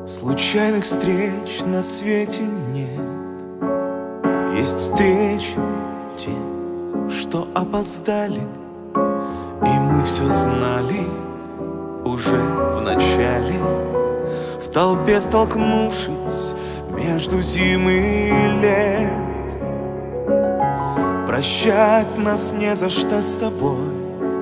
Случайных встреч на свете нет. Есть встречи, те, что опоздали, и мы все знали уже в начале. В толпе столкнувшись между зим и лет, прощать нас не за что с тобой.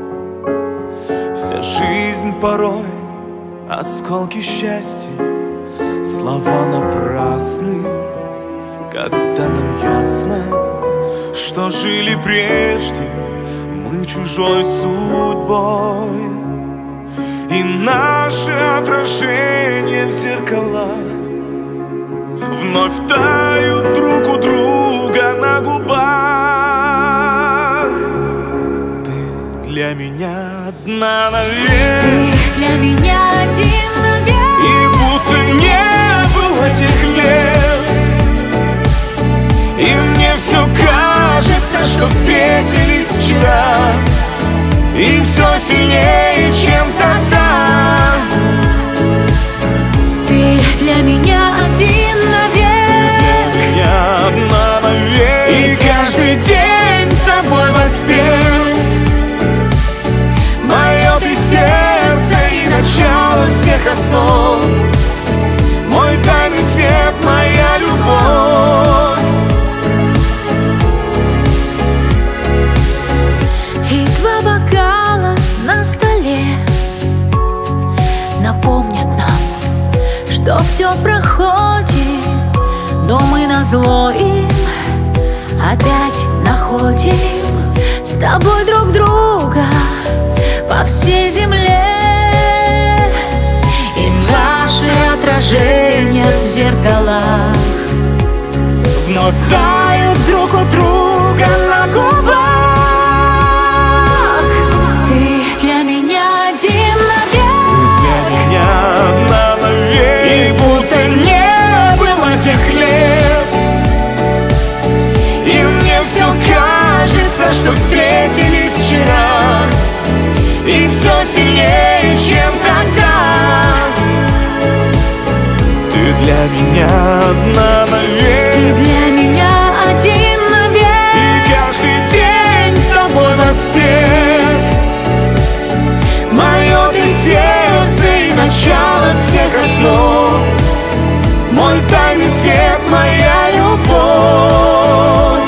Вся жизнь порой осколки счастья, слова напрасны, когда нам ясно, что жили прежде мы чужой судьбой. И наши отражения в зеркалах вновь тают друг у друга на губах. Ты для меня одна навек, ты для меня один навек, и будто не было тех лет. И мне все кажется, что встретились вчера, и все сильнее, чем тогда. ты для меня один навек, Для меня одна навек, и каждый день тобой воспет. мое ты сердце и начало всех основ, мой тайный свет, моя любовь. И два бокала на столе напомнят нам, что все проходит, но мы назло им опять находим с тобой друг друга по всей земле. И наши отражения в зеркалах Вновь тают друг у друга на губах. Ты для меня один навек, для меня одна навек, и будто не было тех лет. и мне все кажется, что встретились вчера, И все сильнее, чем тогда. ты для меня одна навек, Ты для меня один и навек, каждый день тобой воспет. мое ты сердце и начало всех основ, мой тайный свет, моя любовь.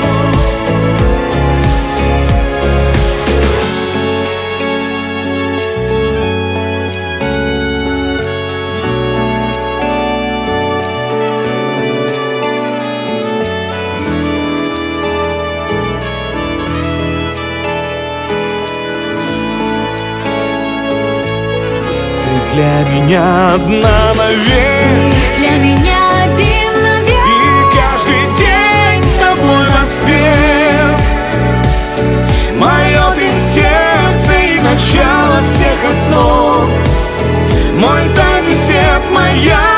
Для меня одна навек, Ты для меня один и навек, каждый день тобой воспет. Мое ты сердце и начало всех основ, мой тайный свет, моя